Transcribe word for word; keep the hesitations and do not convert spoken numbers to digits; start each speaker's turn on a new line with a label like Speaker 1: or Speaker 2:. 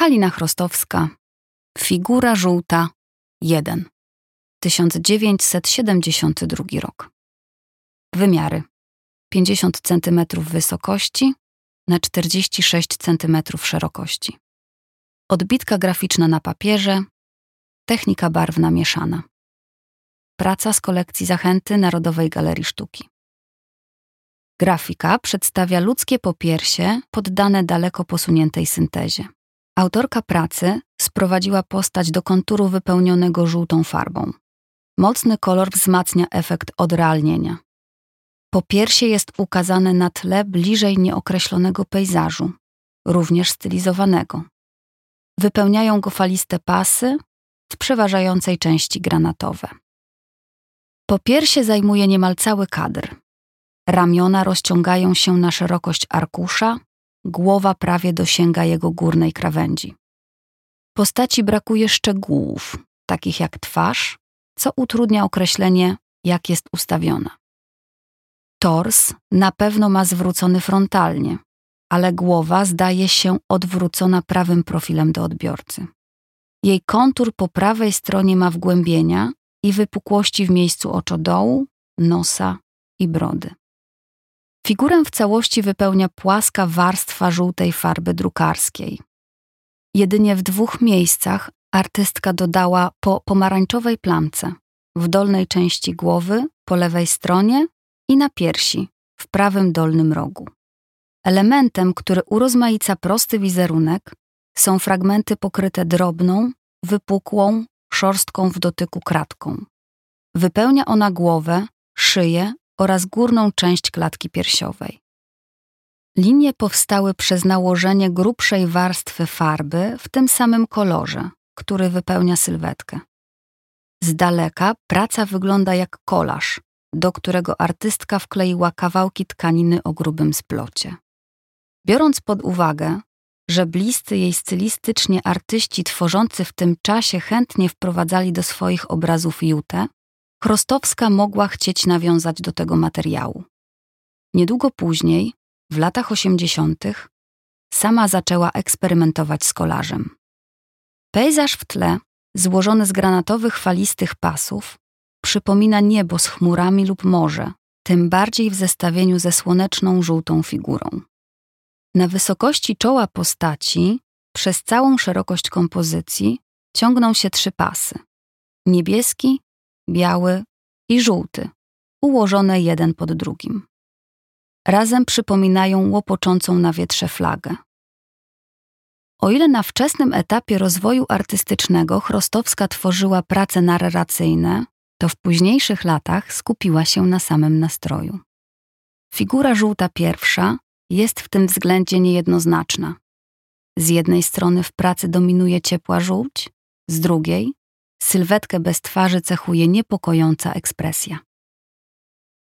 Speaker 1: Halina Chrostowska. Figura żółta jeden. tysiąc dziewięćset siedemdziesiąty drugi rok. Wymiary: pięćdziesiąt centymetrów wysokości na czterdzieści sześć centymetrów szerokości. Odbitka graficzna na papierze. Technika barwna mieszana. Praca z kolekcji Zachęty Narodowej Galerii Sztuki. Grafika przedstawia ludzkie popiersie poddane daleko posuniętej syntezie. Autorka pracy sprowadziła postać do konturu wypełnionego żółtą farbą. Mocny kolor wzmacnia efekt odrealnienia. Popiersie jest ukazane na tle bliżej nieokreślonego pejzażu, również stylizowanego. Wypełniają go faliste pasy, w przeważającej części granatowe. Popiersie zajmuje niemal cały kadr. Ramiona rozciągają się na szerokość arkusza, głowa prawie dosięga jego górnej krawędzi. Postaci brakuje szczegółów, takich jak twarz, co utrudnia określenie, jak jest ustawiona. Tors na pewno ma zwrócony frontalnie, ale głowa zdaje się odwrócona prawym profilem do odbiorcy. Jej kontur po prawej stronie ma wgłębienia i wypukłości w miejscu oczodołu, nosa i brody. Figurę w całości wypełnia płaska warstwa żółtej farby drukarskiej. Jedynie w dwóch miejscach artystka dodała po pomarańczowej plamce, w dolnej części głowy, po lewej stronie i na piersi, w prawym dolnym rogu. Elementem, który urozmaica prosty wizerunek, są fragmenty pokryte drobną, wypukłą, szorstką w dotyku kratką. Wypełnia ona głowę, szyję oraz górną część klatki piersiowej. Linie powstały przez nałożenie grubszej warstwy farby w tym samym kolorze, który wypełnia sylwetkę. Z daleka praca wygląda jak kolaż, do którego artystka wkleiła kawałki tkaniny o grubym splocie. Biorąc pod uwagę, że bliscy jej stylistycznie artyści tworzący w tym czasie chętnie wprowadzali do swoich obrazów jutę, Chrostowska mogła chcieć nawiązać do tego materiału. Niedługo później, w latach osiemdziesiątych, sama zaczęła eksperymentować z kolażem. Pejzaż w tle, złożony z granatowych falistych pasów, przypomina niebo z chmurami lub morze, tym bardziej w zestawieniu ze słoneczną żółtą figurą. Na wysokości czoła postaci, przez całą szerokość kompozycji, ciągną się trzy pasy: niebieski, biały i żółty, ułożone jeden pod drugim. Razem przypominają łopoczącą na wietrze flagę. O ile na wczesnym etapie rozwoju artystycznego Chrostowska tworzyła prace narracyjne, to w późniejszych latach skupiła się na samym nastroju. Figura żółta pierwsza jest w tym względzie niejednoznaczna. Z jednej strony w pracy dominuje ciepła żółć, z drugiej sylwetkę bez twarzy cechuje niepokojąca ekspresja.